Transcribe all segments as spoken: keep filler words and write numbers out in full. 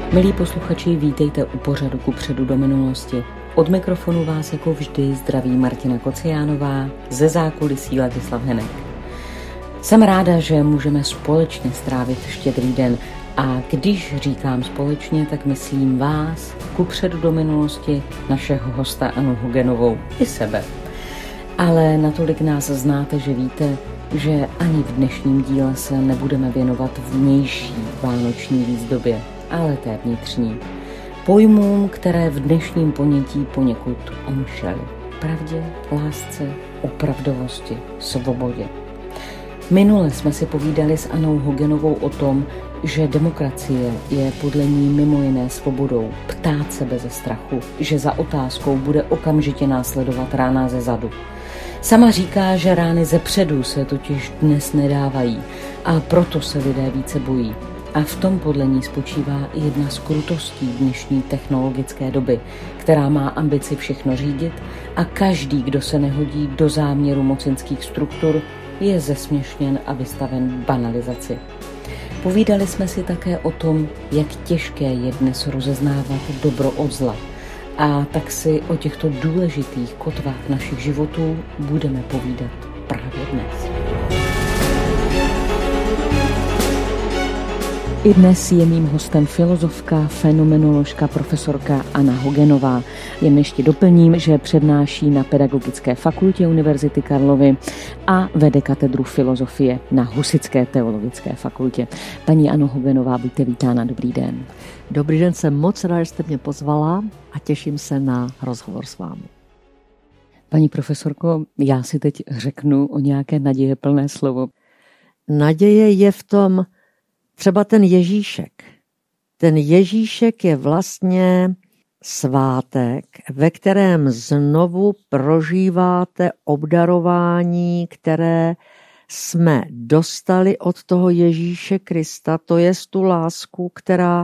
Milí posluchači, vítejte u pořadu Kupředu do minulosti. Od mikrofonu vás jako vždy zdraví Martina Kociánová, ze zákulisí Ladislav Henek. Jsem ráda, že můžeme společně strávit Štědrý den a když říkám společně, tak myslím vás, Kupředu do minulosti, našeho hosta Anu Hugenovou i sebe. Ale natolik nás znáte, že víte, že ani v dnešním díle se nebudeme věnovat vnější vánoční výzdobě, ale té vnitřní. Pojmům, které v dnešním ponětí poněkud omšely. Pravdě, lásce, opravdovosti, svobodě. Minule jsme si povídali s Anou Hugenovou o tom, že demokracie je podle ní mimo jiné svobodou ptát se beze strachu, že za otázkou bude okamžitě následovat rána ze zadu. Sama říká, že rány ze předu se totiž dnes nedávají a proto se lidé více bojí. A v tom podle ní spočívá i jedna z krutostí dnešní technologické doby, která má ambici všechno řídit a každý, kdo se nehodí do záměru mocenských struktur, je zesměšněn a vystaven banalizaci. Povídali jsme si také o tom, jak těžké je dnes rozeznávat dobro od zla. A tak si o těchto důležitých kotvách našich životů budeme povídat právě dnes. I dnes je mým hostem filozofka, fenomenoložka, profesorka Anna Hugenová. Jen ještě doplním, že přednáší na Pedagogické fakultě Univerzity Karlovy a vede katedru filozofie na Husitské teologické fakultě. Paní Ano Hugenová, buďte vítána, dobrý den. Dobrý den, jsem moc ráda, že jste mě pozvala a těším se na rozhovor s vámi. Paní profesorko, já si teď řeknu o nějaké naděje plné slovo. Naděje je v tom třeba ten Ježíšek. Ten Ježíšek je vlastně svátek, ve kterém znovu prožíváte obdarování, které jsme dostali od toho Ježíše Krista, to je tu lásku, která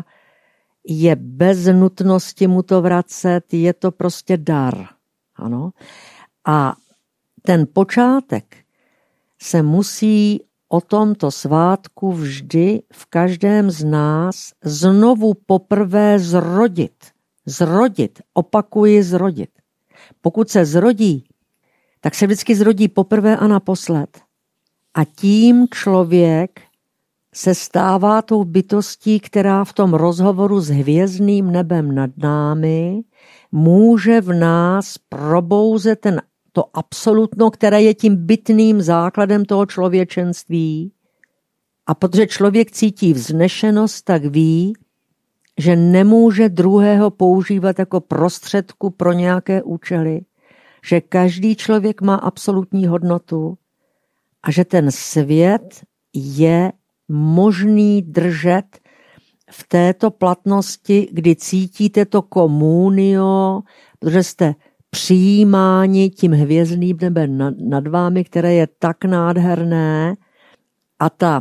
je bez nutnosti mu to vracet, je to prostě dar. Ano. A ten počátek se musí o tomto svátku vždy v každém z nás znovu poprvé zrodit. Zrodit, opakuji zrodit. Pokud se zrodí, tak se vždycky zrodí poprvé a naposled. A tím člověk se stává tou bytostí, která v tom rozhovoru s hvězdným nebem nad námi může v nás probouzet ten to absolutno, které je tím bytným základem toho člověčenství. A protože člověk cítí vznešenost, tak ví, že nemůže druhého používat jako prostředku pro nějaké účely, že každý člověk má absolutní hodnotu a že ten svět je možný držet v této platnosti, kdy cítíte to komunio, protože jste přijímáni tím hvězdným nebem nad, nad vámi, které je tak nádherné a ta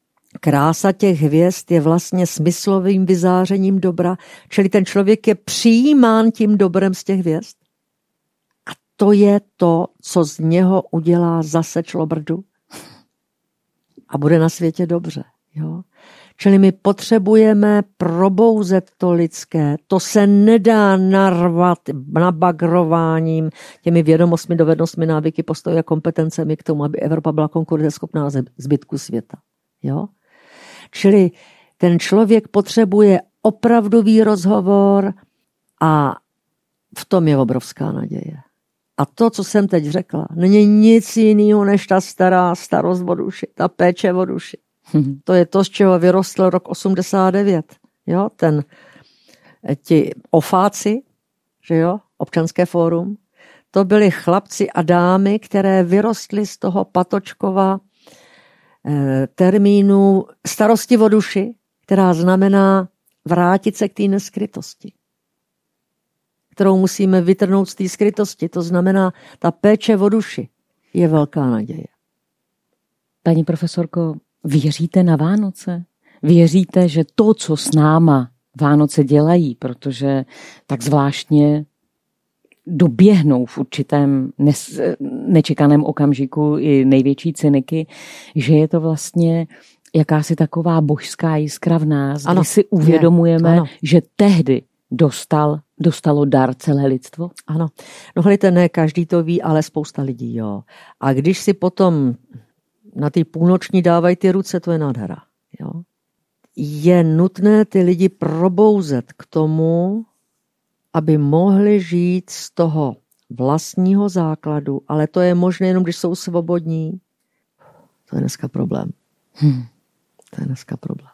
krása těch hvězd je vlastně smyslovým vyzářením dobra, čili ten člověk je přijímán tím dobrem z těch hvězd a to je to, co z něho udělá zase člobrdu a bude na světě dobře. Jo? Čili my potřebujeme probouzet to lidské. To se nedá narvat nabagrováním těmi vědomostmi, dovednostmi, návyky, postoji a kompetencemi k tomu, aby Evropa byla konkurenceschopná zbytku světa. Jo? Čili ten člověk potřebuje opravdový rozhovor a v tom je obrovská naděje. A to, co jsem teď řekla, není nic jiného než ta stará starost o duši, ta péče o duši. To je to, z čeho vyrostl rok osmdesát devět. Jo? Ten, ti ofáci, že jo? Občanské fórum, to byli chlapci a dámy, které vyrostly z toho Patočkova eh, termínu starosti o duši, která znamená vrátit se k té neskrytosti, kterou musíme vytrhnout z té skrytosti. To znamená, ta péče o duši je velká naděje. Paní profesorko, věříte na Vánoce? Věříte, že to, co s náma Vánoce dělají, protože tak zvláštně doběhnou v určitém nečekaném okamžiku i největší cyniky, že je to vlastně jakási taková božská jiskra v nás, ano, kdy si uvědomujeme, je, ano. že tehdy dostal, dostalo dar celé lidstvo? Ano. No hledajte, ne každý to ví, ale spousta lidí, jo. A když si potom na ty půlnoční dávají ty ruce, to je nádhera, jo. Je nutné ty lidi probouzet k tomu, aby mohli žít z toho vlastního základu, ale to je možné jenom, když jsou svobodní. To je dneska problém. Hmm. To je dneska problém.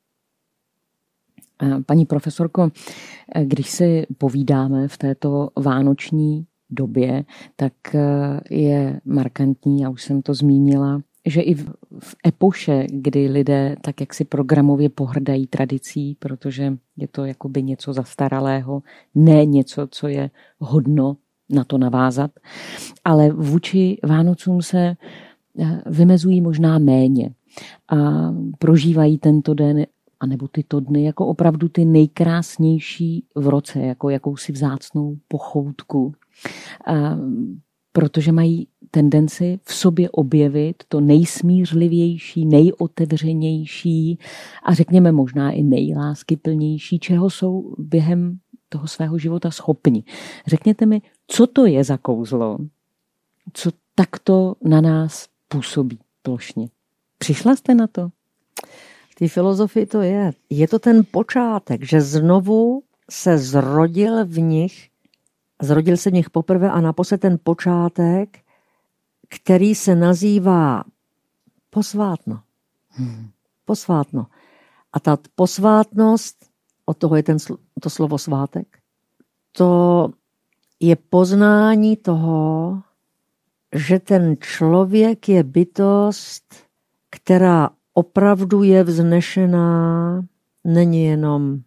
Paní profesorko, když si povídáme v této vánoční době, tak je markantní, já už jsem to zmínila, že i v, v epoše, kdy lidé tak jak si programově pohrdají tradicí, protože je to jakoby něco zastaralého, ne něco, co je hodno na to navázat, ale vůči Vánocům se vymezují možná méně a prožívají tento den anebo tyto dny jako opravdu ty nejkrásnější v roce, jako jakousi vzácnou pochoutku. A protože mají tendenci v sobě objevit to nejsmířlivější, nejotevřenější a řekněme možná i nejláskyplnější, čeho jsou během toho svého života schopni. Řekněte mi, co to je za kouzlo, co takto na nás působí plošně. Přišla jste na to? V té filozofii to je. Je to ten počátek, že znovu se zrodil v nich, zrodil se v nich poprvé a naposled ten počátek, který se nazývá posvátno. Hmm. Posvátno. A ta posvátnost, od toho je ten, to slovo svátek, to je poznání toho, že ten člověk je bytost, která opravdu je vznešená, není jenom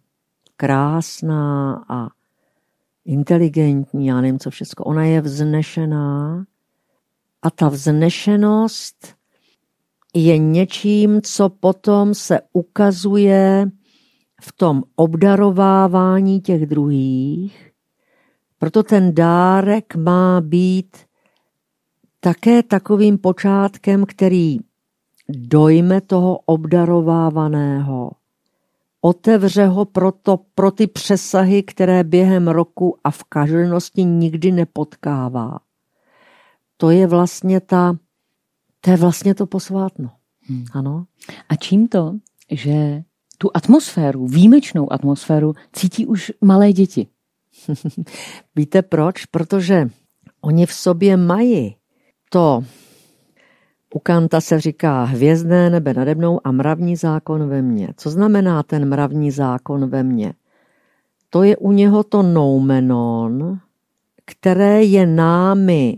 krásná a inteligentní, já nevím co všecko. Ona je vznešená a ta vznešenost je něčím, co potom se ukazuje v tom obdarovávání těch druhých. Proto ten dárek má být také takovým počátkem, který dojme toho obdarovávaného. Otevře ho proto, pro ty přesahy, které během roku a v každodennosti nikdy nepotkává. To je vlastně ta, to je vlastně to posvátno. Hmm. Ano. A čím to, že tu atmosféru, výjimečnou atmosféru, cítí už malé děti? Víte proč? Protože oni v sobě mají to, u Kanta se říká hvězdné nebe nade mnou a mravní zákon ve mně. Co znamená ten mravní zákon ve mně? To je u něho to noumenon, které je námi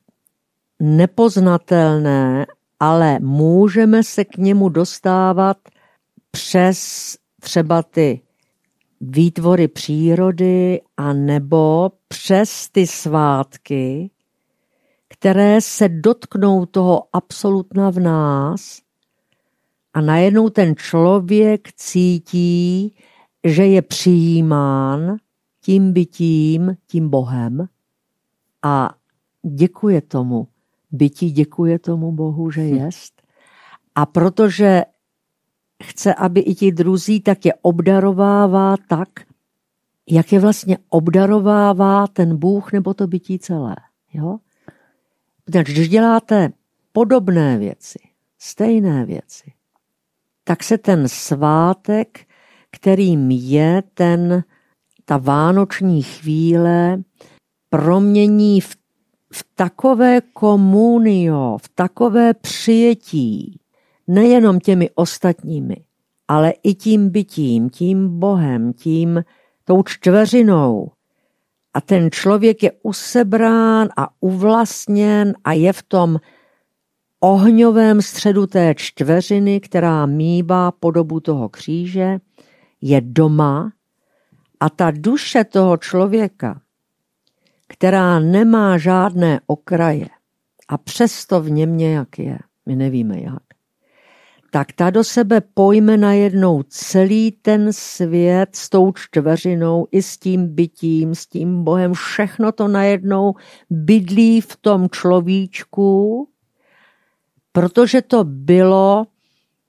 nepoznatelné, ale můžeme se k němu dostávat přes třeba ty výtvory přírody a nebo přes ty svátky, které se dotknou toho absolutna v nás a najednou ten člověk cítí, že je přijímán tím bytím, tím Bohem a děkuje tomu. Bytí děkuje tomu Bohu, že jest. A protože chce, aby i ti druzí, tak je obdarovává tak, jak je vlastně obdarovává ten Bůh nebo to bytí celé. Jo? Když děláte podobné věci, stejné věci, tak se ten svátek, kterým je ten, ta vánoční chvíle, promění v, v takové komunio, v takové přijetí, nejenom těmi ostatními, ale i tím bytím, tím Bohem, tím tou čtveřinou. A ten člověk je usebrán a uvlastněn a je v tom ohňovém středu té čtveřiny, která mívá podobu toho kříže, je doma a ta duše toho člověka, která nemá žádné okraje a přesto v něm nějak je, my nevíme jak, tak ta do sebe pojme najednou celý ten svět s tou čtveřinou i s tím bytím, s tím Bohem, všechno to najednou bydlí v tom človíčku, protože to bylo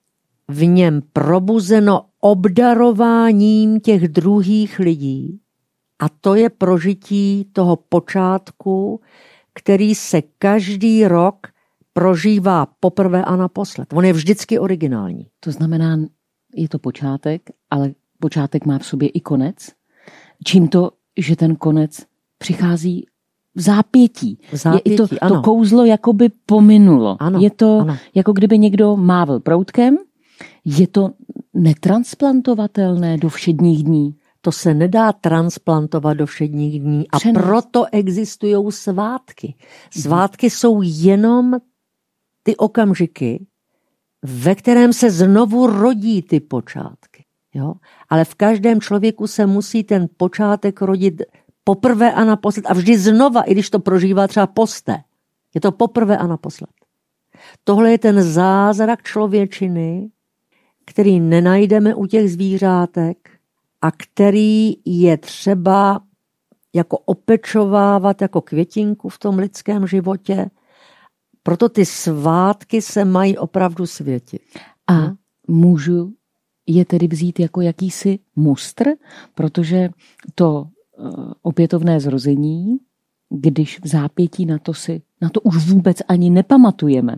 v něm probuzeno obdarováním těch druhých lidí. A to je prožití toho počátku, který se každý rok prožívá poprvé a naposled. On je vždycky originální. To znamená, je to počátek, ale počátek má v sobě i konec. Čím to, že ten konec přichází v zápětí. V zápětí, je to, ano. to kouzlo jakoby pominulo. Ano, je to, ano. jako kdyby někdo mávl proutkem. Je to netransplantovatelné do všedních dní. To se nedá transplantovat do všedních dní a Přenos. proto existují svátky. Svátky hmm. jsou jenom ty okamžiky, ve kterém se znovu rodí ty počátky. Jo? Ale v každém člověku se musí ten počátek rodit poprvé a naposled a vždy znova, i když to prožívá třeba posté. Je to poprvé a naposled. Tohle je ten zázrak člověčiny, který nenajdeme u těch zvířátek a který je třeba jako opečovávat jako květinku v tom lidském životě. Proto ty svátky se mají opravdu světit. A můžu je tedy vzít jako jakýsi mustr, protože to opětovné zrození, když v zápětí na to si, na to už vůbec ani nepamatujeme.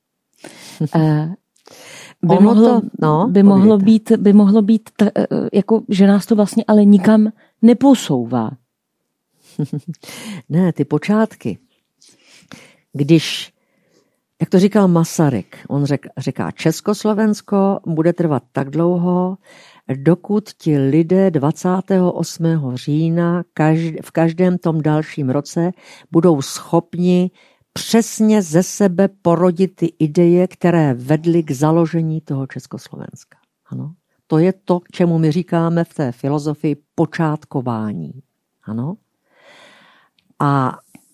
By ono mohlo, to, no, by mohlo být, by mohlo být t, jako, že nás to vlastně ale nikam neposouvá. Ne, ty počátky. Když, jak to říkal Masaryk, on řek, říká, Československo bude trvat tak dlouho, dokud ti lidé dvacátého osmého října každý, v každém tom dalším roce budou schopni přesně ze sebe porodit ty ideje, které vedly k založení toho Československa. Ano? To je to, k čemu my říkáme v té filozofii počátkování. Ano? A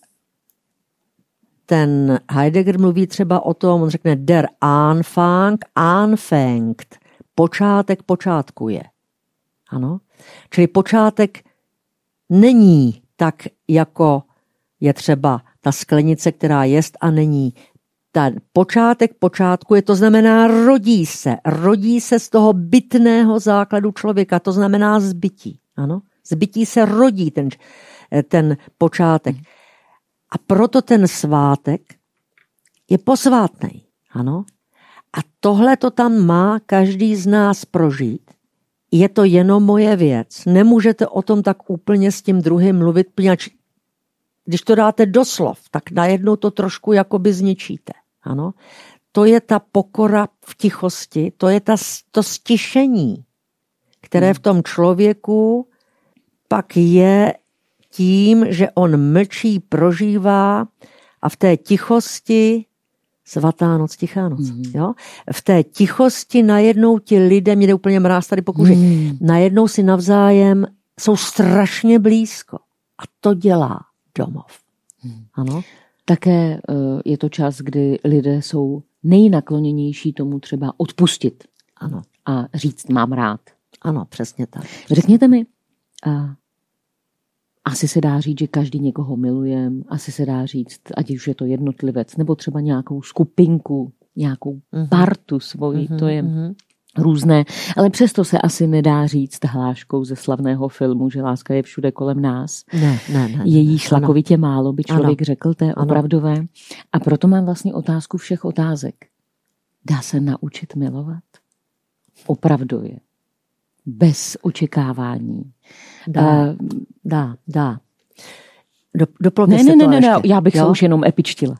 ten Heidegger mluví třeba o tom, on řekne der Anfang anfängt, počátek počátkuje. Ano? Čili počátek není tak, jako je třeba ta sklenice, která jest a není. Ta počátek počátkuje, to znamená rodí se. Rodí se z toho bytného základu člověka, to znamená zbytí. Ano? Zbytí se rodí ten, ten počátek. A proto ten svátek je posvátnej. Ano? A tohle to tam má každý z nás prožít. Je to jenom moje věc. Nemůžete o tom tak úplně s tím druhým mluvit, poněvadž když to dáte do slov, tak najednou to trošku jakoby zničíte. Ano? To je ta pokora v tichosti, to je ta, to stišení, které v tom člověku pak je tím, že on mlčí, prožívá a v té tichosti, svatá noc, tichá noc, mm. jo? V té tichosti najednou ti lidé, mě jde úplně mráz tady po kůži, mm. najednou si navzájem jsou strašně blízko. A to dělá domov. Hmm. Ano. Také je to čas, kdy lidé jsou nejnakloněnější tomu třeba odpustit. Ano. A říct mám rád. Ano, přesně tak. Řekněte mi, a asi se dá říct, že každý někoho miluje, asi se dá říct, ať už je to jednotlivec, nebo třeba nějakou skupinku, nějakou uh-huh. partu svoji, uh-huh. to je uh-huh. různé, ale přesto se asi nedá říct hláškou ze slavného filmu, že láska je všude kolem nás. Ne, ne, ne. Je jí šlakovitě málo, by člověk ano. řekl, té ano. opravdové. A proto mám vlastně otázku všech otázek. Dá se naučit milovat? Opravdu je. Bez očekávání. Dá, uh, dá, dá. Do, doplovně ne, se ne, to ne, ještě. ne, já bych jo? se už jenom epičtila.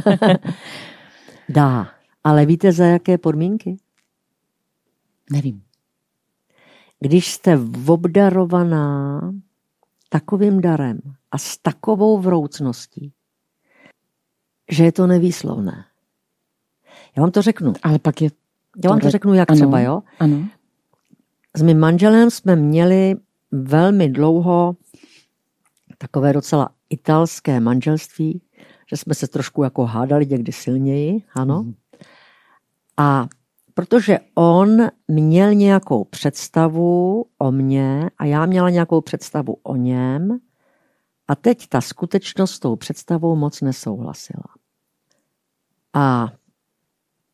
Dá, ale víte za jaké podmínky? Nevím. Když jste obdarovaná takovým darem a s takovou vroucností, že je to nevýslovné. Já vám to řeknu. Ale pak je... Já vám to řeknu, jak ano, třeba, jo? Ano. S mým manželem jsme měli velmi dlouho takové docela italské manželství, že jsme se trošku jako hádali někdy silněji, ano. Mm. A protože on měl nějakou představu o mně a já měla nějakou představu o něm a teď ta skutečnost s tou představou moc nesouhlasila. A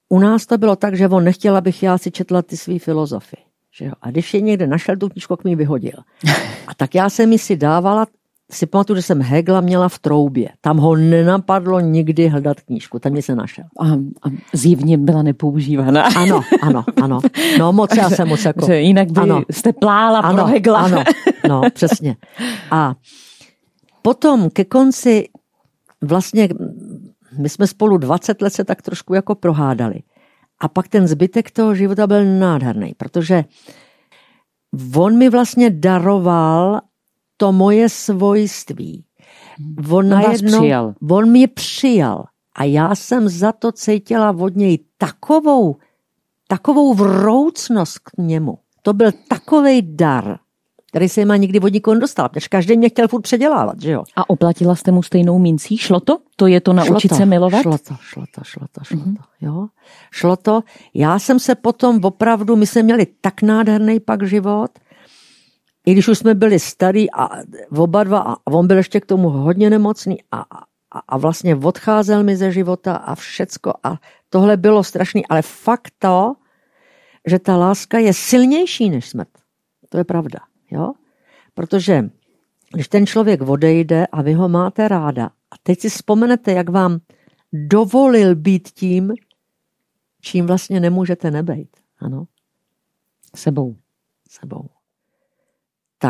u nás to bylo tak, že on nechtěl, abych já si četla ty svý filozofie. Že jo? A když je někde našel tu knížku, mi vyhodil. A tak já jsem mi si dávala, si pamatuju, že jsem Hegla měla v troubě. Tam ho nenapadlo nikdy hledat knížku, tam mě se našel. A, a zjevně byla nepoužívaná. Ano, ano, ano. No moc já jsem moc jako... Že jinak by ano, jste plála ano, pro Hegla. Ano, no přesně. A potom ke konci vlastně my jsme spolu dvacet let se tak trošku jako prohádali. A pak ten zbytek toho života byl nádherný, protože on mi vlastně daroval to moje svojství. On, najednou, přijal. on mě přijal a já jsem za to cítila od něj takovou, takovou vroucnost k němu. To byl takovej dar, který se má nikdy od nikoho dostal, protože každý mě chtěl furt předělávat, že jo. A oplatila jste mu stejnou mincí? Šlo to? To je to naučit šlo to, se milovat? Šlo to, šlo to, šlo to, šlo mm-hmm. to, jo. Šlo to. Já jsem se potom opravdu, my jsme měli tak nádherný pak život, i když už jsme byli starý a oba dva, a on byl ještě k tomu hodně nemocný a, a, a vlastně odcházel mi ze života a všecko a tohle bylo strašný, ale fakt to, že ta láska je silnější než smrt. To je pravda, jo? Protože když ten člověk odejde a vy ho máte ráda a teď si vzpomenete, jak vám dovolil být tím, čím vlastně nemůžete nebejt. Ano? Sebou. Sebou. Tak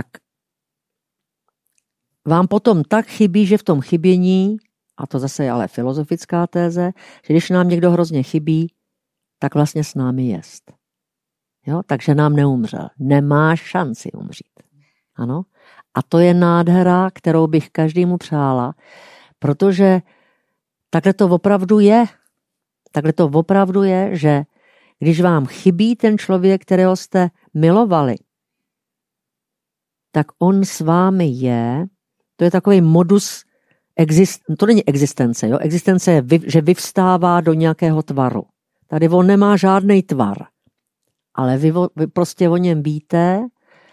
vám potom tak chybí, že v tom chybění, a to zase je ale filozofická téze, že když nám někdo hrozně chybí, tak vlastně s námi jest. Jo? Takže nám neumřel. Nemá šanci umřít. Ano? A to je nádhera, kterou bych každému přála, protože takhle to opravdu je. Takhle to opravdu je, že když vám chybí ten člověk, kterého jste milovali, tak on s vámi je, to je takový modus, exist, to není existence, jo? Existence je, že vyvstává do nějakého tvaru. Tady on nemá žádný tvar, ale vy, vy prostě o něm víte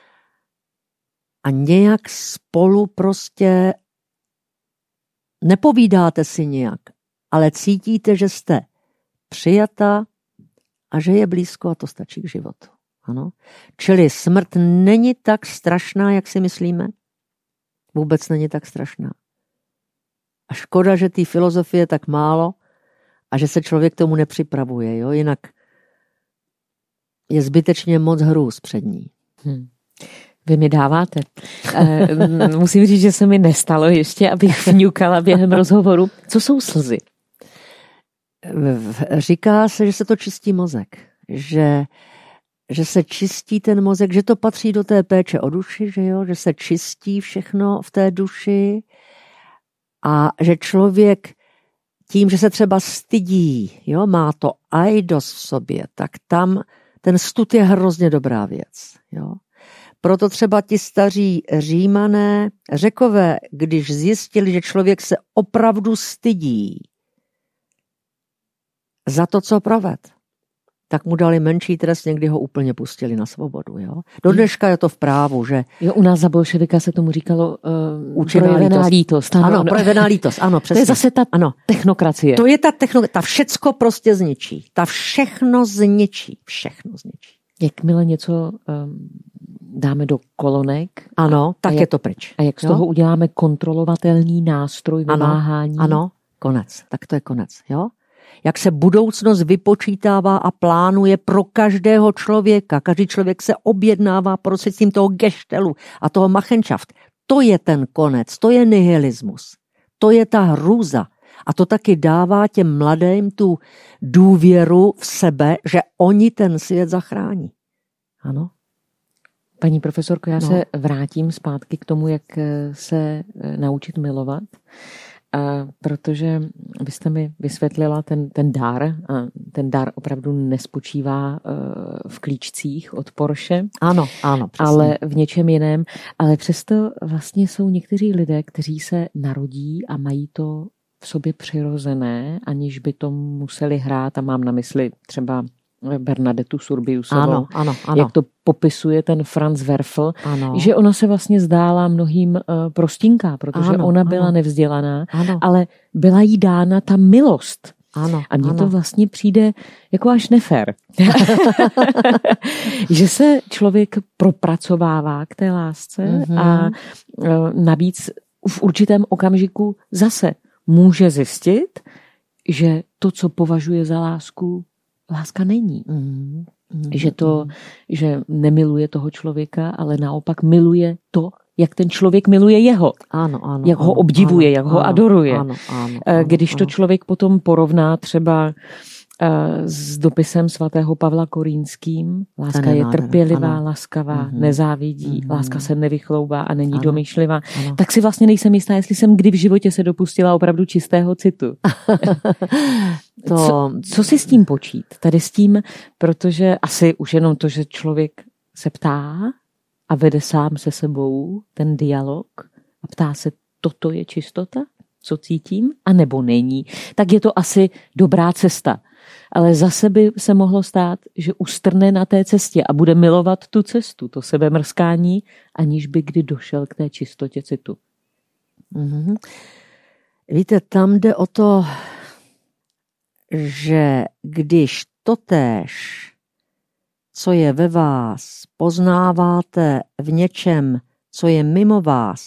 a nějak spolu prostě nepovídáte si nějak, ale cítíte, že jste přijata a že je blízko a to stačí k životu. Ano. Čili smrt není tak strašná, jak si myslíme. Vůbec není tak strašná. A škoda, že té filozofie je tak málo a že se člověk tomu nepřipravuje. Jo? Jinak je zbytečně moc hrůz před ní. Hmm. Vy mi dáváte. E, musím říct, že se mi nestalo ještě, abych fňukala během rozhovoru. Co jsou slzy? Říká se, že se to čistí mozek. Že že se čistí ten mozek, že to patří do té péče o duši, že jo, že se čistí všechno v té duši a že člověk tím, že se třeba stydí, jo, má to aidos v sobě, tak tam ten stud je hrozně dobrá věc, jo. Proto třeba ti staří Římané, Řekové, když zjistili, že člověk se opravdu stydí za to, co provedl, tak mu dali menší trest, někdy ho úplně pustili na svobodu. Jo? Do dneška je to v právu, že... Jo, u nás za bolševika se tomu říkalo uh, projevená lítost. lítost. Ano, ano, projevená lítost, ano, přesně. To je zase ta ano. technokracie. To je ta technokracie, ta všecko prostě zničí. Ta všechno zničí, všechno zničí. Jakmile něco um, dáme do kolonek... Ano, tak jak, je to pryč. A jak z jo? toho uděláme kontrolovatelný nástroj vymáhání? Ano, ano, konec. Tak to je konec, jo? Jak se budoucnost vypočítává a plánuje pro každého člověka. Každý člověk se objednává prostřednictvím toho geštelu a toho Machenschaft. To je ten konec, to je nihilismus. To je ta hrůza. A to taky dává těm mladým tu důvěru v sebe, že oni ten svět zachrání. Ano? Paní profesorko, já no. se vrátím zpátky k tomu, jak se naučit milovat. A protože vy jste mi vysvětlila ten, ten dar a ten dar opravdu nespočívá v klíčcích od Porsche. Ano, ano. Přesně. Ale v něčem jiném. Ale přesto vlastně jsou někteří lidé, kteří se narodí a mají to v sobě přirozené, aniž by to museli hrát, a mám na mysli třeba Bernadettu Surbiusovou, ano, ano, ano. jak to popisuje ten Franz Werfel, ano. že ona se vlastně zdála mnohým uh, prostinká, protože ano, ona byla ano. nevzdělaná, ano. ale byla jí dána ta milost Ano, a mně ano. to vlastně přijde jako až nefér. Že se člověk propracovává k té lásce mm-hmm. a navíc v určitém okamžiku zase může zjistit, že to, co považuje za lásku, láska není. Mm-hmm. Že to, že nemiluje toho člověka, ale naopak miluje to, jak ten člověk miluje jeho. Ano, ano, jak ho ano, obdivuje, ano, jak ho ano, adoruje. Ano, ano, ano, Když to ano. člověk potom porovná třeba s dopisem svatého Pavla Korínským, láska je trpělivá, ano. laskavá, mm-hmm. nezávidí, mm-hmm. láska se nevychloubá a není ano. domýšlivá, ano. tak si vlastně nejsem jistá, jestli jsem kdy v životě se dopustila opravdu čistého citu. to... co, co si s tím počít? Tady s tím, protože asi už jenom to, že člověk se ptá a vede sám se sebou ten dialog a ptá se, toto je čistota? Co cítím? A nebo není? Tak je to asi dobrá cesta. Ale zase by se mohlo stát, že ustrne na té cestě a bude milovat tu cestu, to sebemrskání, aniž by kdy došel k té čistotě citu. Mm-hmm. Víte, tam jde o to, že když totéž, co je ve vás, poznáváte v něčem, co je mimo vás,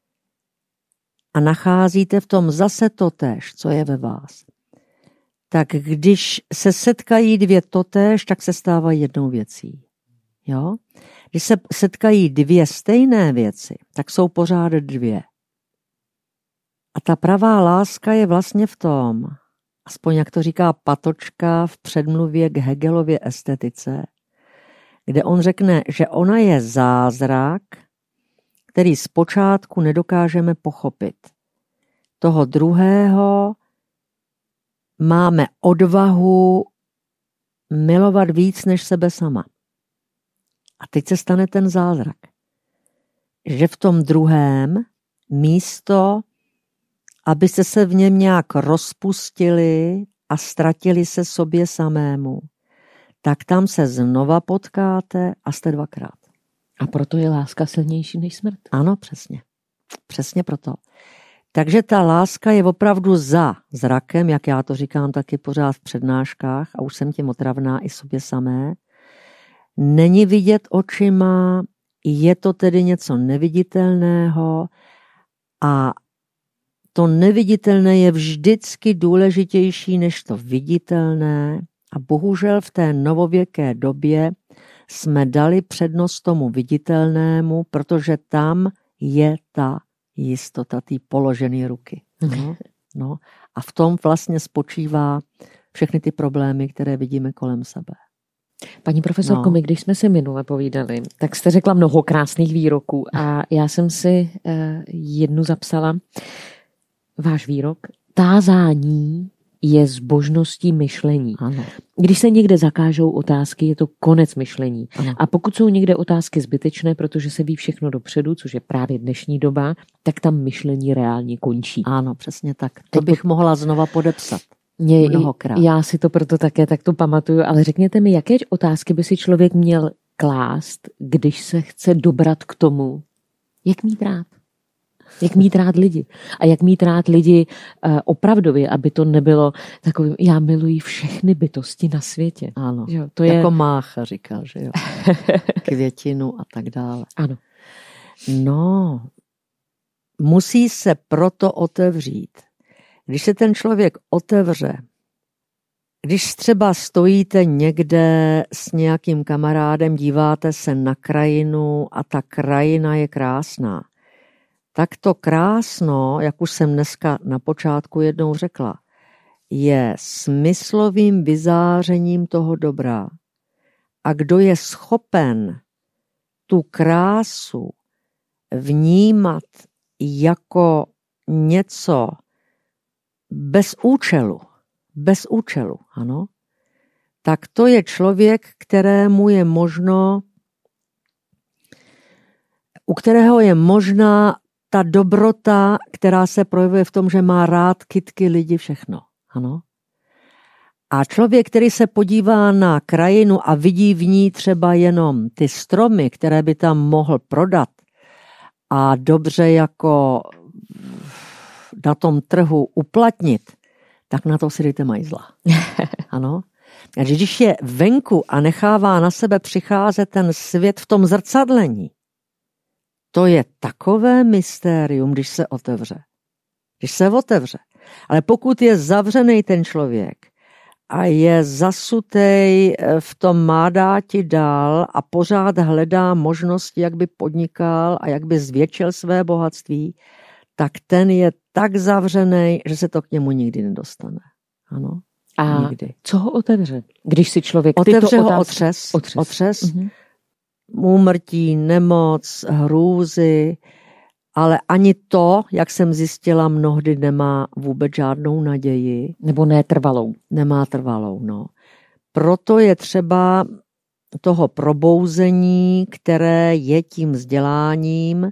a nacházíte v tom zase totéž, co je ve vás, tak když se setkají dvě totéž, tak se stávají jednou věcí. Jo? Když se setkají dvě stejné věci, tak jsou pořád dvě. A ta pravá láska je vlastně v tom, aspoň jak to říká Patočka v předmluvě k Hegelově estetice, kde on řekne, že ona je zázrak, který zpočátku nedokážeme pochopit. Toho druhého máme odvahu milovat víc než sebe sama. A teď se stane ten zázrak, že v tom druhém místo, abyste se v něm nějak rozpustili a ztratili se sobě samému, tak tam se znova potkáte a jste dvakrát. A proto je láska silnější než smrt. Ano, přesně. Přesně proto. Takže ta láska je opravdu za zrakem, jak já to říkám taky pořád v přednáškách a už jsem tím otravná i sobě samé. Není vidět očima, je to tedy něco neviditelného a to neviditelné je vždycky důležitější než to viditelné a bohužel v té novověké době jsme dali přednost tomu viditelnému, protože tam je ta jistota, ty položené ruky. No, no. A v tom vlastně spočívá všechny ty problémy, které vidíme kolem sebe. Paní profesorko, no. my když jsme si minule povídali, tak jste řekla mnoho krásných výroků a já jsem si eh, jednu zapsala. Váš výrok, tázání je zbožností myšlení. Ano. Když se někde zakážou otázky, je to konec myšlení. Ano. A pokud jsou někde otázky zbytečné, protože se ví všechno dopředu, což je právě dnešní doba, tak tam myšlení reálně končí. Ano, přesně tak. To bych mohla znova podepsat. Mě, mnohokrát. Já si to proto také takto pamatuju, ale řekněte mi, jaké otázky by si člověk měl klást, když se chce dobrat k tomu, jak mít rád. Jak mít rád lidi. A jak mít rád lidi uh, opravdově, aby to nebylo takovým, já miluji všechny bytosti na světě. Ano, jo, to jako je... Mácha říkal, že jo. Květinu a tak dále. Ano. No, musí se proto otevřít. Když se ten člověk otevře, když třeba stojíte někde s nějakým kamarádem, díváte se na krajinu a ta krajina je krásná, tak to krásno, jak už jsem dneska na počátku jednou řekla, je smyslovým vyzářením toho dobra. A kdo je schopen tu krásu vnímat jako něco bez účelu, bez účelu, ano, tak to je člověk, kterému je možno, u kterého je možná ta dobrota, která se projevuje v tom, že má rád kytky, lidi, všechno. Ano. A člověk, který se podívá na krajinu a vidí v ní třeba jenom ty stromy, které by tam mohl prodat a dobře jako na tom trhu uplatnit, tak na to si dejte majzla. Ano. A když je venku a nechává na sebe přicházet ten svět v tom zrcadlení, to je takové mystérium, když se otevře. Když se otevře. Ale pokud je zavřený ten člověk a je zasutej v tom mádáti dál a pořád hledá možnosti, jak by podnikal a jak by zvětšil své bohatství, tak ten je tak zavřený, že se to k němu nikdy nedostane. Ano. A nikdy. Co ho otevře? Když si člověk otevře ho otázky... otřes. Otřes. otřes Mm-hmm. Úmrtí, nemoc, hrůzy, ale ani to, jak jsem zjistila, mnohdy nemá vůbec žádnou naději. Nebo netrvalou. Nemá trvalou, no. Proto je třeba toho probouzení, které je tím vzděláním,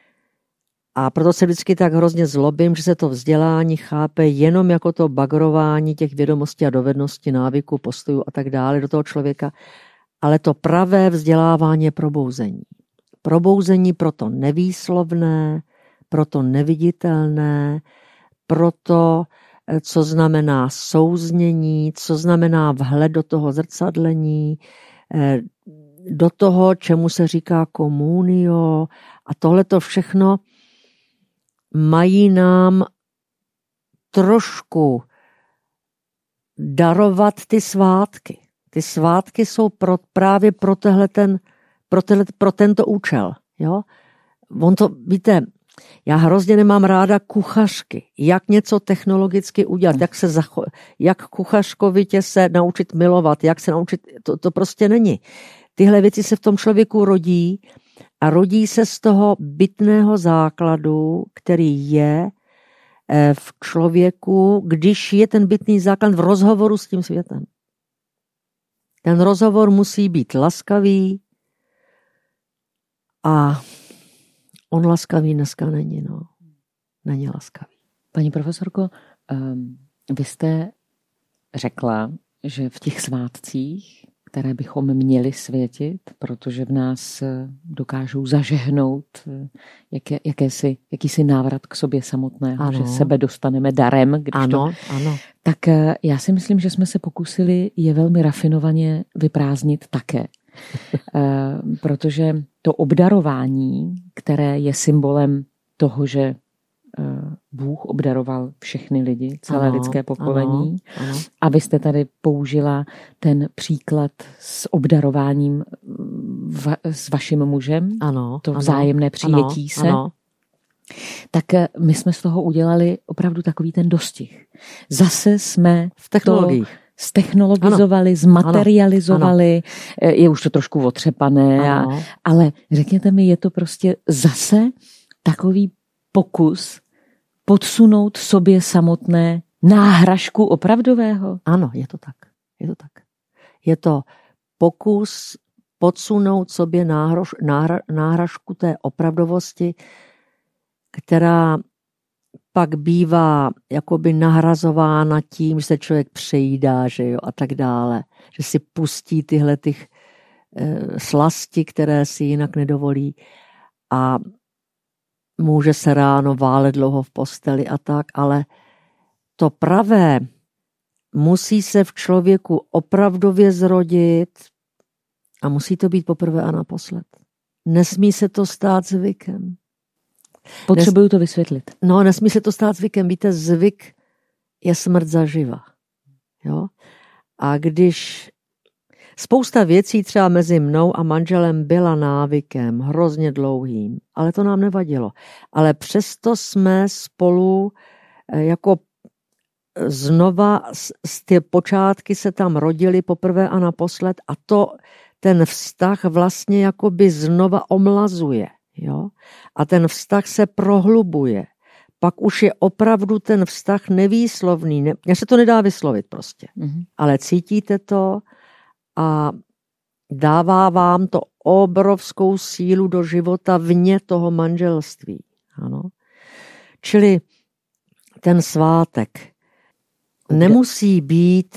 a proto se vždycky tak hrozně zlobím, že se to vzdělání chápe jenom jako to bagrování těch vědomostí a dovedností, návyků, postojů a tak dále do toho člověka, ale to pravé vzdělávání je probouzení. Probouzení proto nevýslovné, proto neviditelné, proto, co znamená souznění, co znamená vhled do toho zrcadlení, do toho, čemu se říká komunio, a tohle to všechno mají nám trošku darovat ty svátky. Ty svátky jsou pro, právě pro, ten, pro, tehle, pro tento účel. Jo? On to, víte, já hrozně nemám ráda kuchařky. Jak něco technologicky udělat, jak, se zacho- jak kuchařkovitě se naučit milovat, jak se naučit, to, to prostě není. Tyhle věci se v tom člověku rodí a rodí se z toho bytného základu, který je v člověku, když je ten bytný základ v rozhovoru s tím světem. Ten rozhovor musí být laskavý a on laskavý dneska není, no. Není laskavý. Paní profesorko, um, vy jste řekla, že v těch svátcích, které bychom měli světit, protože v nás dokážou zažehnout jaké, jakési, jakýsi návrat k sobě samotného, ano. Že sebe dostaneme darem. Když ano, to, ano. Tak já si myslím, že jsme se pokusili je velmi rafinovaně vyprázdnit také. Protože to obdarování, které je symbolem toho, že Bůh obdaroval všechny lidi, celé ano, lidské pokolení. Ano, ano. A vy jste tady použila ten příklad s obdarováním va, s vaším mužem, ano, to ano, vzájemné přijetí ano, se. Ano. Tak my jsme z toho udělali opravdu takový ten dostih. Zase jsme v technologiích. Ztechnologizovali, ano, zmaterializovali, ano, je už to trošku otřepané, a, ale řekněte mi, je to prostě zase takový pokus podsunout sobě samotné náhražku opravdového? Ano, je to tak. Je to tak. Je to pokus podsunout sobě náhraž, náhra, náhražku té opravdovosti, která pak bývá jakoby nahrazována tím, že se člověk přejídá, že jo, a tak dále. Že si pustí tyhle těch e, slasti, které si jinak nedovolí, a může se ráno válet dlouho v posteli a tak, ale to pravé musí se v člověku opravdově zrodit a musí to být poprvé a naposled. Nesmí se to stát zvykem. Potřebuju to vysvětlit. No, nesmí se to stát zvykem. Víte, zvyk je smrt zaživa. Jo? A když spousta věcí třeba mezi mnou a manželem byla návykem, hrozně dlouhým, ale to nám nevadilo. Ale přesto jsme spolu jako znova, z ty počátky se tam rodili poprvé a naposled, a to ten vztah vlastně jakoby znova omlazuje. Jo? A ten vztah se prohlubuje. Pak už je opravdu ten vztah nevýslovný. Ne, se to nedá vyslovit prostě. Mm-hmm. Ale cítíte to a dává vám to obrovskou sílu do života vně toho manželství. Ano. Čili ten svátek nemusí být,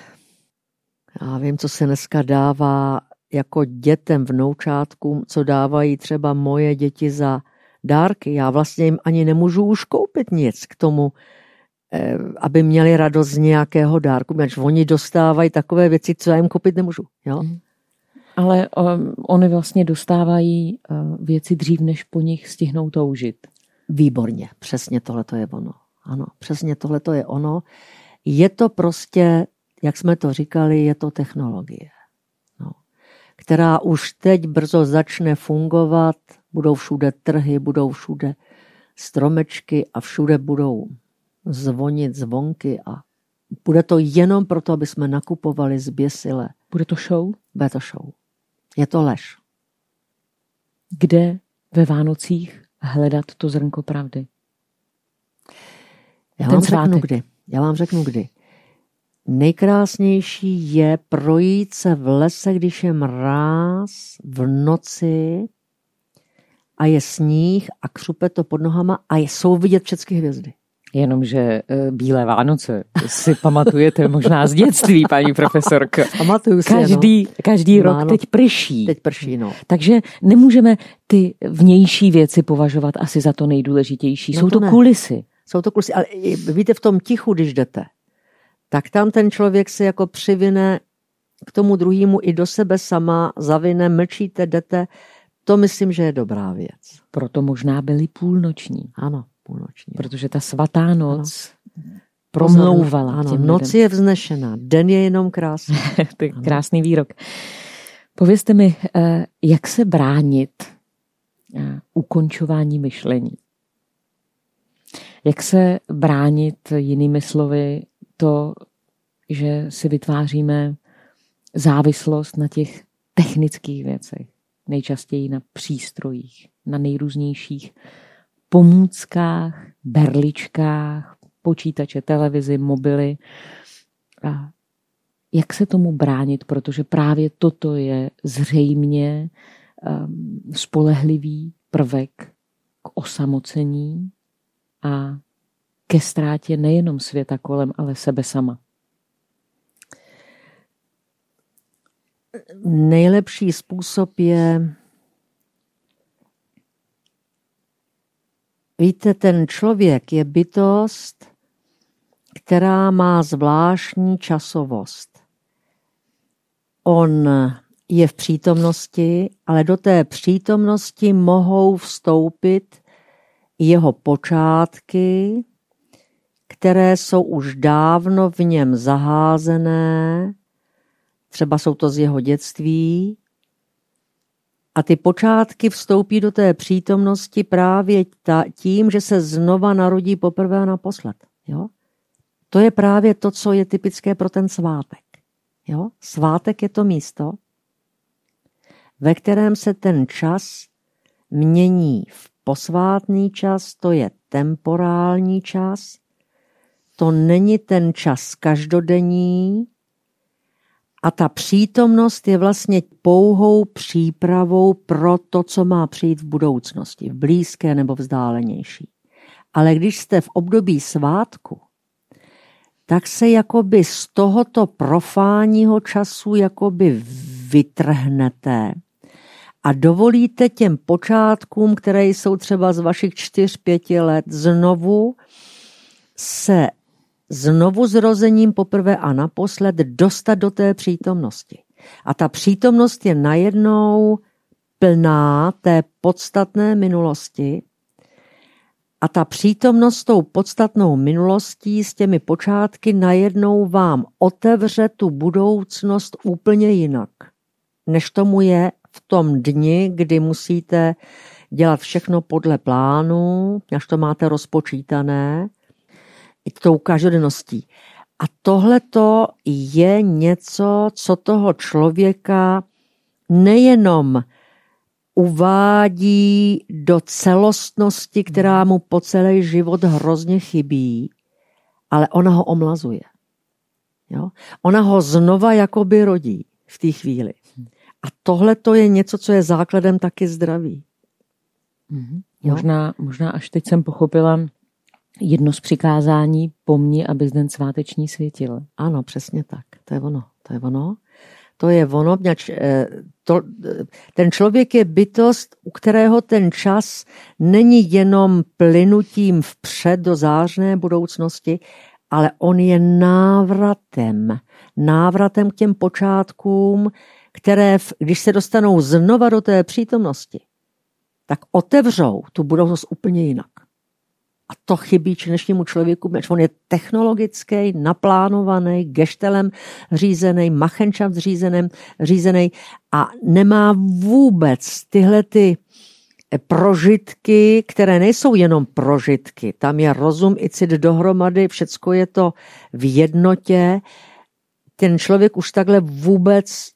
já vím, co se dneska dává jako dětem, vnoučátkům, co dávají třeba moje děti za dárky. Já vlastně jim ani nemůžu už koupit nic k tomu aby měli radost z nějakého dárku, protože oni dostávají takové věci, co já jim koupit nemůžu. Jo? Ale um, oni vlastně dostávají uh, věci dřív, než po nich stihnou toužit. Výborně, přesně tohle to je ono. Ano, přesně tohle to je ono. Je to prostě, jak jsme to říkali, je to technologie, no, která už teď brzo začne fungovat, budou všude trhy, budou všude stromečky a všude budou zvonit zvonky a bude to jenom proto, aby jsme nakupovali zběsile. Bude to show? Bude to show. Je to lež. Kde ve Vánocích hledat to zrnko pravdy? Já vám řeknu kdy. Já vám řeknu kdy. Nejkrásnější je projít se v lese, když je mráz, v noci a je sníh a křupe to pod nohama a jsou vidět všechny hvězdy. Jenomže Bílé Vánoce si pamatujete možná z dětství, paní profesorko. Pamatuju si, Každý, no. každý rok Máno, teď prší. Teď prší, no. Takže nemůžeme ty vnější věci považovat asi za to nejdůležitější. No Jsou to to ne. kulisy. Jsou to kulisy, ale víte, v tom tichu, když jdete, tak tam ten člověk se jako přivine k tomu druhému i do sebe sama, zavine, mlčíte, jdete. To myslím, že je dobrá věc. Proto možná byly půlnoční. Ano, půlnoční. Protože ta svatá noc ano. promlouvala. Ano, těm noc lidem. je vznešená, den je jenom krásný. To je krásný výrok. Povězte mi, jak se bránit ukončování myšlení? Jak se bránit, jinými slovy, to, že si vytváříme závislost na těch technických věcech, nejčastěji na přístrojích, na nejrůznějších pomůckách, berličkách, počítače, televizi, mobily. A jak se tomu bránit, protože právě toto je zřejmě um, spolehlivý prvek k osamocení a ke ztrátě nejenom světa kolem, ale sebe sama. Nejlepší způsob je, víte, ten člověk je bytost, která má zvláštní časovost. On je v přítomnosti, ale do té přítomnosti mohou vstoupit jeho počátky, které jsou už dávno v něm zaházené, třeba jsou to z jeho dětství, a ty počátky vstoupí do té přítomnosti právě tím, že se znova narodí poprvé a naposled. Jo? To je právě to, co je typické pro ten svátek. Jo? Svátek je to místo, ve kterém se ten čas mění v posvátný čas, to je temporální čas, to není ten čas každodenní a ta přítomnost je vlastně pouhou přípravou pro to, co má přijít v budoucnosti, v blízké nebo vzdálenější. Ale když jste v období svátku, tak se jakoby z tohoto profánního času jakoby vytrhnete a dovolíte těm počátkům, které jsou třeba z vašich čtyř, pěti let, znovu se znovu zrozením poprvé a naposled dostat do té přítomnosti. A ta přítomnost je najednou plná té podstatné minulosti a ta přítomnost s tou podstatnou minulostí s těmi počátky najednou vám otevře tu budoucnost úplně jinak, než tomu je v tom dni, kdy musíte dělat všechno podle plánu, až to máte rozpočítané, i tou každodenností. A tohleto je něco, co toho člověka nejenom uvádí do celostnosti, která mu po celý život hrozně chybí, ale ona ho omlazuje. Jo? Ona ho znova jakoby rodí v té chvíli. A tohleto je něco, co je základem taky zdraví. Mm-hmm. Možná, možná až teď jsem pochopila jedno z přikázání pomni, abys den sváteční světil. Ano, přesně tak. To je ono. To je ono. To je ono. To, ten člověk je bytost, u kterého ten čas není jenom plynutím vpřed do zářné budoucnosti, ale on je návratem. Návratem k těm počátkům, které, když se dostanou znova do té přítomnosti, tak otevřou tu budoucnost úplně jinak. A to chybí dnešnímu člověku, protože on je technologický, naplánovaný, geštelem řízený, Machenschaft řízený, řízený a nemá vůbec tyhle ty prožitky, které nejsou jenom prožitky. Tam je rozum i cit dohromady, všecko je to v jednotě. Ten člověk už takhle vůbec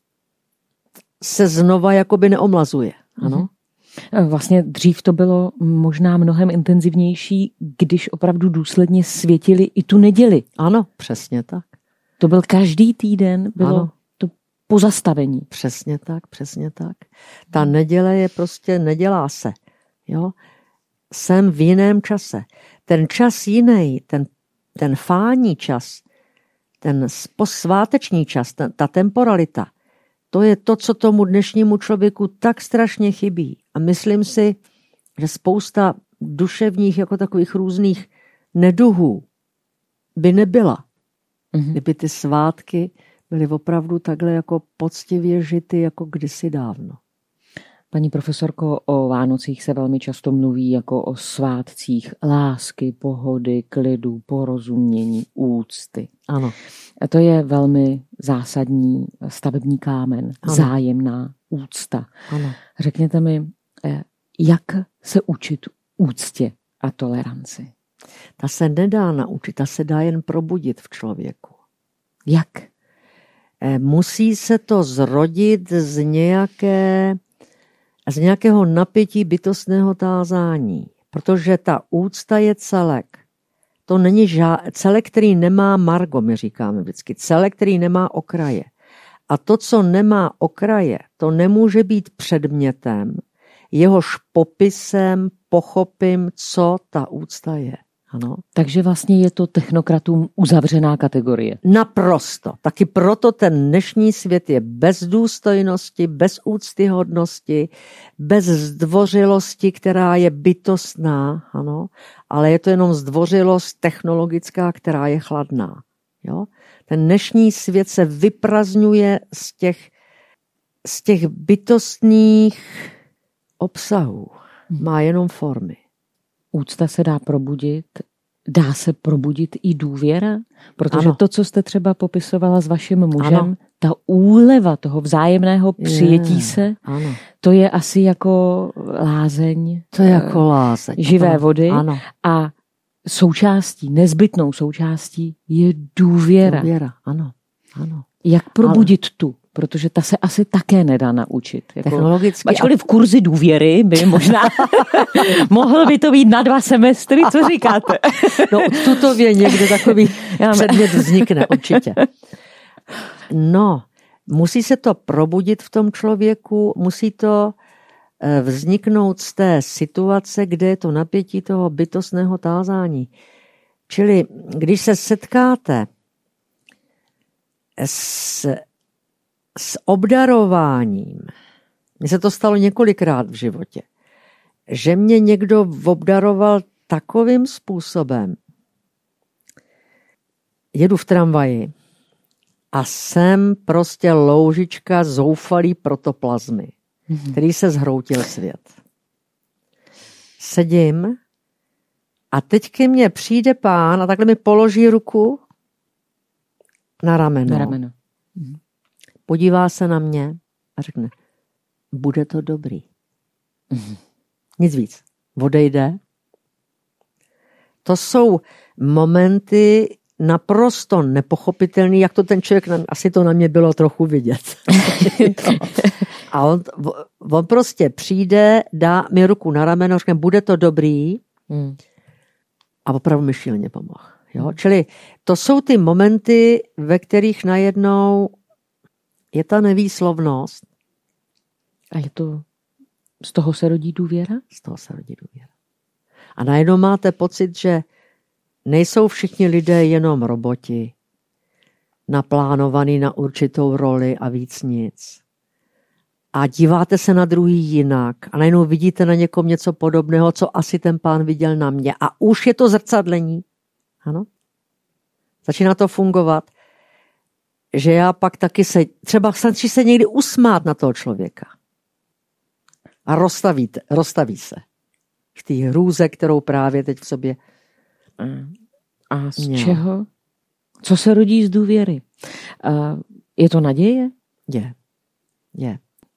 se znova jakoby neomlazuje. Ano? Vlastně dřív to bylo možná mnohem intenzivnější, když opravdu důsledně světili i tu neděli. Ano, přesně tak. To byl každý týden, bylo ano. To pozastavení. Přesně tak, přesně tak. Ta neděle je prostě, nedělá se. Jo? Jsem v jiném čase. Ten čas jiný, ten, ten fání čas, ten posváteční čas, ta, ta temporalita, to je to, co tomu dnešnímu člověku tak strašně chybí. A myslím si, že spousta duševních jako takových různých neduhů by nebyla. Mm-hmm. Kdyby ty svátky byly opravdu takhle jako poctivě žity jako kdysi dávno. Paní profesorko, o Vánocích se velmi často mluví jako o svátcích lásky, pohody, klidu, porozumění, úcty. Ano. A to je velmi zásadní stavební kámen, ano. Vzájemná úcta. Ano. Řekněte mi, jak se učit úctě a toleranci? Ta se nedá naučit, ta se dá jen probudit v člověku. Jak? Musí se to zrodit z nějaké z nějakého napětí bytostného tázání, protože ta úcta je celek. To není žá... celek, který nemá margo, my říkáme vždycky. Celek, který nemá okraje. A to, co nemá okraje, to nemůže být předmětem, jehož popisem pochopím, co ta úcta je. Ano. Takže vlastně je to technokratům uzavřená kategorie. Naprosto. Taky proto ten dnešní svět je bez důstojnosti, bez úctyhodnosti, bez zdvořilosti, která je bytostná, ano, ale je to jenom zdvořilost technologická, která je chladná. Jo? Ten dnešní svět se vyprazňuje z těch, z těch bytostných obsahů. Má jenom formy. Úcta se dá probudit, dá se probudit i důvěra, protože ano. To, co jste třeba popisovala s vaším mužem, ano. Ta úleva toho vzájemného přijetí je. se, ano. To je asi jako lázeň, to je jako lázeň. živé ano. vody ano. a součástí, nezbytnou součástí je důvěra. Důvěra, ano. ano. Jak probudit Ale... tu? Protože ta se asi také nedá naučit. Jako, Technologicky. Ačkoliv v kurzi důvěry by možná mohl by to být na dva semestry, co říkáte? No tutově někde takový předmět vznikne, určitě. No, musí se to probudit v tom člověku, musí to vzniknout z té situace, kde je to napětí toho bytostného tázání. Čili když se setkáte s s obdarováním. Mně se to stalo několikrát v životě, že mě někdo obdaroval takovým způsobem. Jedu v tramvaji a jsem prostě loužička zoufalý protoplazmy, mm-hmm. který se zhroutil svět. Sedím a teď ke mně přijde pán a takhle mi položí ruku na rameno. Na rameno. Mm-hmm. Podívá se na mě a řekne, bude to dobrý. Mm-hmm. Nic víc. Odejde. To jsou momenty naprosto nepochopitelné, jak to ten člověk, asi to na mě bylo trochu vidět. A on, on prostě přijde, dá mi ruku na rameno, řekne, bude to dobrý. Mm. A opravdu mi šíleně pomohl. Jo? Čili to jsou ty momenty, ve kterých najednou je ta nevýslovnost. A je to, z toho se rodí důvěra? Z toho se rodí důvěra. A najednou máte pocit, že nejsou všichni lidé jenom roboti, naplánovaní na určitou roli a víc nic. A díváte se na druhý jinak a najednou vidíte na někom něco podobného, co asi ten pán viděl na mě. A už je to zrcadlení. Ano? Začíná to fungovat, že já pak taky se, třeba stačí se někdy usmát na toho člověka. A rozstaví, rozstaví se. V té hrůze, kterou právě teď v sobě. A z jo. čeho? Co se rodí z důvěry? Je to naděje? Je. Je.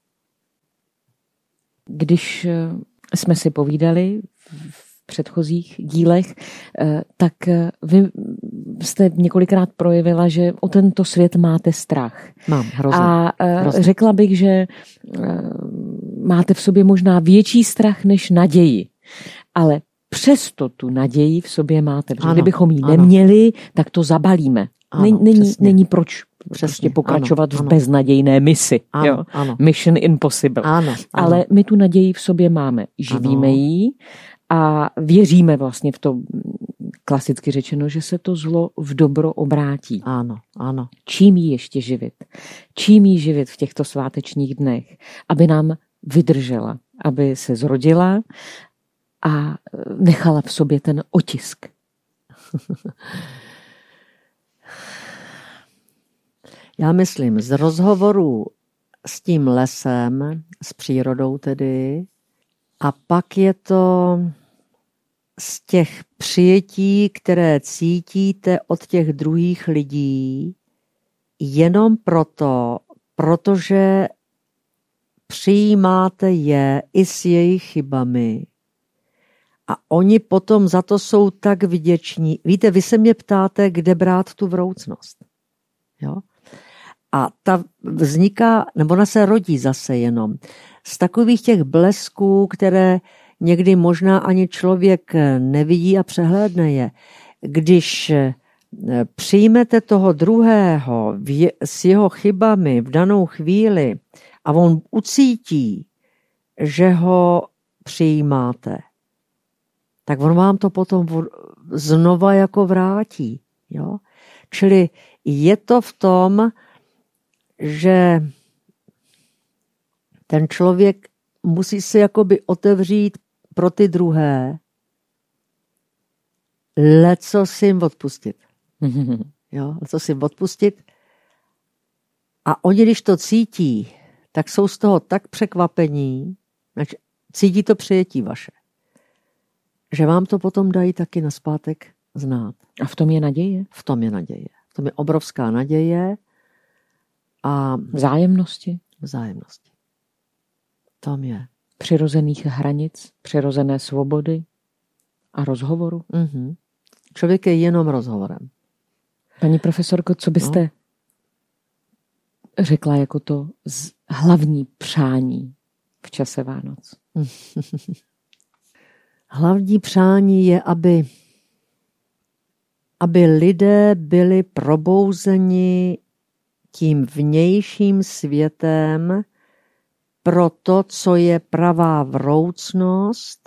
Když jsme si povídali v předchozích dílech, tak vy jste několikrát projevila, že o tento svět máte strach. Mám, hrozně. A hrozně. Řekla bych, že máte v sobě možná větší strach než naději. Ale přesto tu naději v sobě máte. Protože ano, kdybychom ji ano. neměli, tak to zabalíme. Ano, není, není proč prostě pokračovat ano, v beznadějné misi. Ano, jo? Ano. Mission impossible. Ano, ano. Ale my tu naději v sobě máme. Živíme ano. ji a věříme vlastně v to, klasicky řečeno, že se to zlo v dobro obrátí. Ano, ano. Čím ji ještě živit? Čím ji živit v těchto svátečních dnech? Aby nám vydržela, aby se zrodila a nechala v sobě ten otisk. Já myslím, z rozhovoru s tím lesem, s přírodou tedy, a pak je to z těch přijetí, které cítíte od těch druhých lidí, jenom proto, protože přijímáte je i s jejich chybami. A oni potom za to jsou tak vděční. Víte, vy se mě ptáte, kde brát tu vroucnost. Jo? A ta vzniká, nebo ona se rodí zase jenom z takových těch blesků, které někdy možná ani člověk nevidí a přehlédne je. Když přijmete toho druhého s jeho chybami v danou chvíli a on ucítí, že ho přijímáte, tak on vám to potom znova jako vrátí. Jo? Čili je to v tom, že ten člověk musí se jakoby otevřít pro ty druhé, leco si jim odpustit. Jo, leco si jim odpustit. A oni, když to cítí, tak jsou z toho tak překvapení, cítí to přijetí vaše, že vám to potom dají taky nazpátek znát. A v tom je naděje? V tom je naděje. V tom je obrovská naděje. A vzájemnosti? Vzájemnosti. Tam je. Přirozených hranic, přirozené svobody a rozhovoru? Mm-hmm. Člověk je jenom rozhovorem. Paní profesorko, co byste no. řekla jako to hlavní přání v čase Vánoc? Hlavní přání je, aby, aby lidé byli probouzeni tím vnějším světem pro to, co je pravá vroucnost,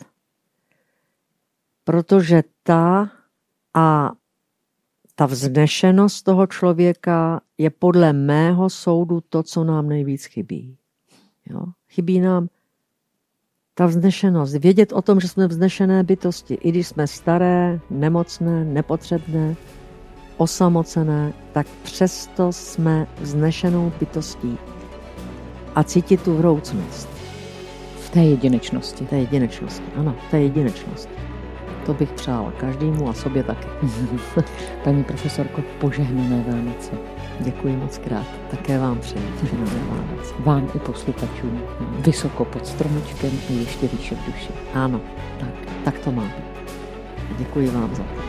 protože ta a ta vznešenost toho člověka je podle mého soudu to, co nám nejvíc chybí. Jo? Chybí nám ta vznešenost. Vědět o tom, že jsme vznešené bytosti, i když jsme staré, nemocné, nepotřebné, osamocené, tak přesto jsme vznešenou bytostí. A cítit tu vroucnost. V té jedinečnosti. V té jedinečnosti, ano, v té jedinečnosti. To bych přála každému a sobě taky. Paní profesorko, požehnané Vánoce. Děkuji moc krát. Také vám přeji požehnané Vánoce. Vám i posluchačům. Vysoko pod stromečkem a ještě výše v duši. Ano, tak, tak to má. Děkuji vám za to.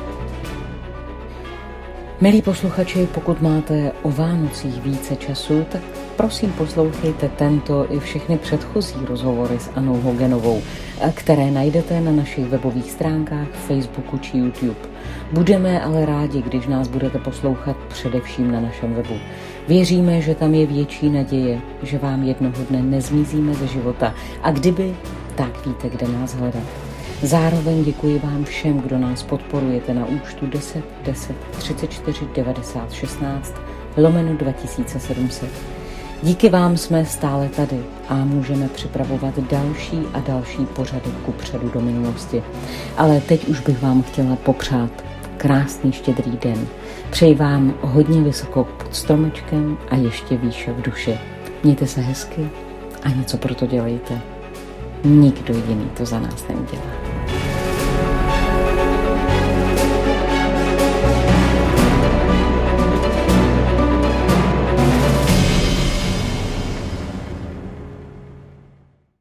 Milí posluchači, pokud máte o Vánocích více času, tak prosím poslouchejte tento i všechny předchozí rozhovory s Annou Hogenovou, které najdete na našich webových stránkách, Facebooku či YouTube. Budeme ale rádi, když nás budete poslouchat především na našem webu. Věříme, že tam je větší naděje, že vám jednoho dne nezmizíme ze života a kdyby, tak víte, kde nás hledat. Zároveň děkuji vám všem, kdo nás podporujete na účtu deset deset třicet čtyři devadesát šestnáct lomeno dva tisíce sedm set. Díky vám jsme stále tady a můžeme připravovat další a další pořady kupředu do minulosti. Ale teď už bych vám chtěla popřát krásný štědrý den. Přeji vám hodně vysoko pod stromečkem a ještě výše v duši. Mějte se hezky a něco pro to dělejte. Nikdo jiný to za nás neudělá.